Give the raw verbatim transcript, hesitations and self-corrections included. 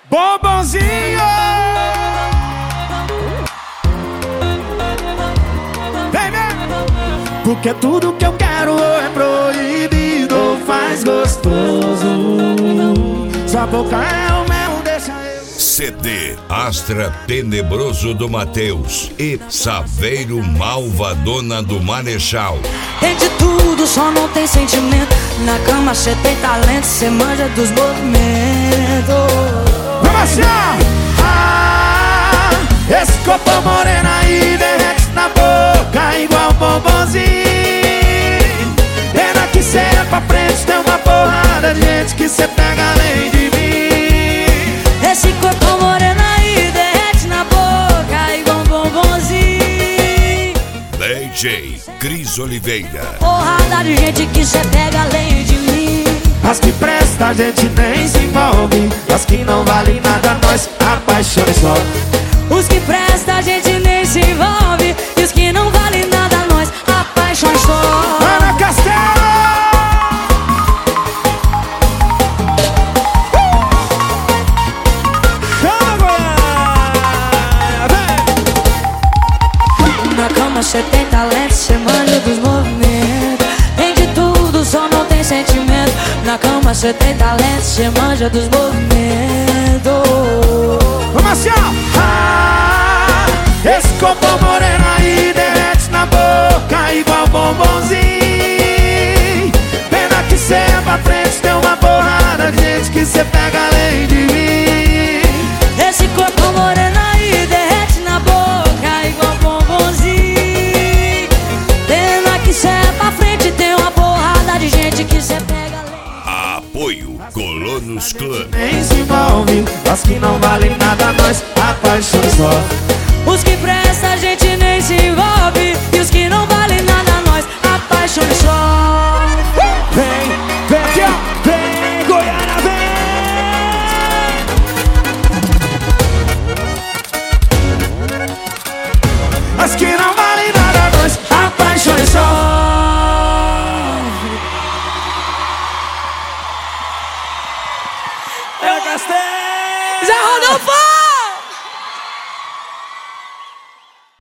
Bombonzinho. Vem, vem. Porque tudo que eu quero é proibido ou faz gostoso. Sua boca é o mel, deixa eu. C D Astra Tenebroso do Mateus e Saveiro Malvadona do Marechal. Tem de tudo, só não tem sentimento. Na cama cê tem talento, cê manja dos movimentos. Vamos assim, ah, esse corpo moreno aí derrete na boca igual bombonzinho. Pena que cê é pra frente, tem uma porrada de gente que cê pega além de mim. Esse corpo moreno aí derrete na boca igual bombonzinho. D J Cris Oliveira. Porrada de gente que cê pega além de mim. As que presta a gente nem se envolve, as que não valem nada nós apaixona só. Os que presta a gente nem se envolve, e os que não valem nada nós apaixona só. Ana Castelo! Na cama cê tem talento, cê manja dos movimentos. Tem de tudo, só não tem sentimento. Na cama cê tem talento, cê manja dos movimentos. Vamos assim, ó! Ah, esse corpo moreno aí derrete na boca igual bombonzinho. Pena que cê é pra frente, tem uma porrada de gente que cê pega além de mim. Esse corpo moreno aí derrete na boca igual bombonzinho. Pena que cê é pra frente, tem uma porrada de gente que cê pega além. Apoio Colonos Club. Nem se envolve, as que não valem nada nós apaixona só. Os que presta a gente nem se envolve, e os que não valem nada nós apaixona só. Vem, vem aqui, ó, vem, Goiânia, vem. As que não valem nada nós apaixona só. Já rodou fora!